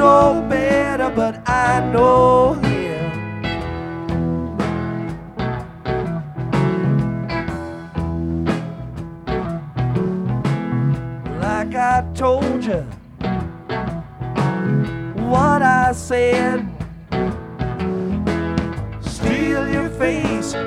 know better, but I know him. Like I told you what I said, steal your face